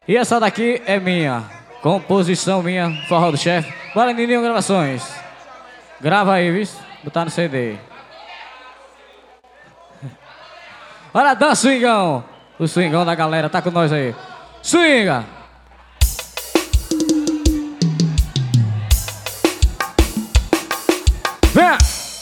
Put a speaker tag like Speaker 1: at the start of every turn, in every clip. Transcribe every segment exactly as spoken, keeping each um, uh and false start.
Speaker 1: E essa daqui é minha, composição minha, Forró do Chefe. Bora, Nininho Gravações. Grava aí, viu? Botar no C D. Olha, dança, swingão. O swingão da galera, tá com nós aí. Swinga! Vem!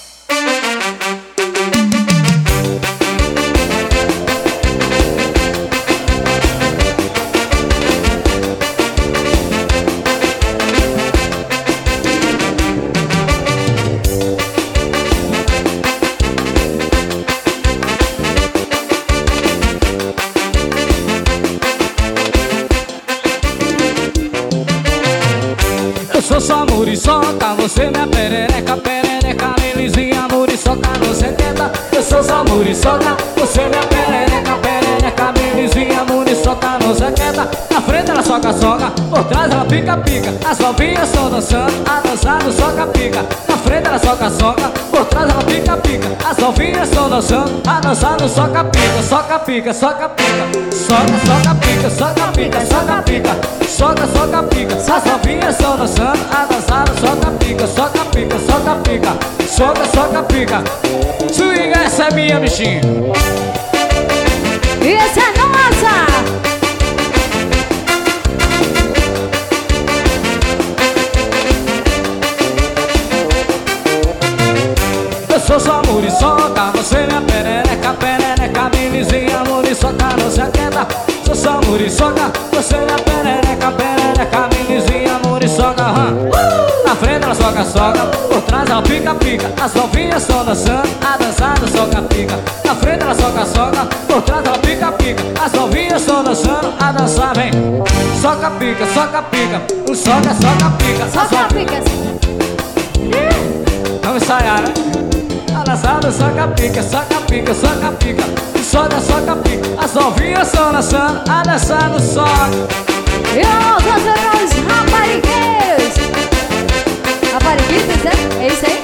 Speaker 1: Eu sou só muriçoca, você minha perereca, perereca, lilizinha, muriçoca, não senta. Eu sou só muriçoca, você minha perereca, perereca, lilizinha, muriçoca, não senta. Na frente ela soca, soca, por trás ela pica, pica. As novinhas estão dançando, a dançar no soca, pica. Na frente ela soca, soca, por trás ela pica, pica. As novinhas estão dançando, a dançar no soca, pica. Soca, pica, soca, pica. Soca, soca, pica, soca, pica, soca, pica. Soca, soca, pica. As novinhas estão dançando, a dançar no soca, pica. Soca, pica, soca, pica. Soca, soca, pica. Swinga, essa é minha, bichinho.
Speaker 2: E essa é nossa.
Speaker 1: Eu sou só muriçoca, você minha perereca, perereca, lilizinha, muriçoca, não se aquieta. Sou só muriçoca, você minha perereca, perereca, lilizinha, muriçoca, hum. Na frente ela soca, soca, por trás ela pica, pica. As novinhas estão dançando, a dançar no soca, pica. Na frente ela soca, soca, por trás ela pica, pica. As novinhas estão dançando, a dançar, vem. Soca, pica, soca, pica, um soca, soca, pica.
Speaker 2: Soca, pica.
Speaker 1: Vamos ensaiar, né? A dançar no soca, pica, soca, pica, soca, pica. Soca, soca, pica. As novinhas estão dançando, a dançar no soca.
Speaker 2: E os meus raparigueiros. Rapariguitas, é? É isso aí?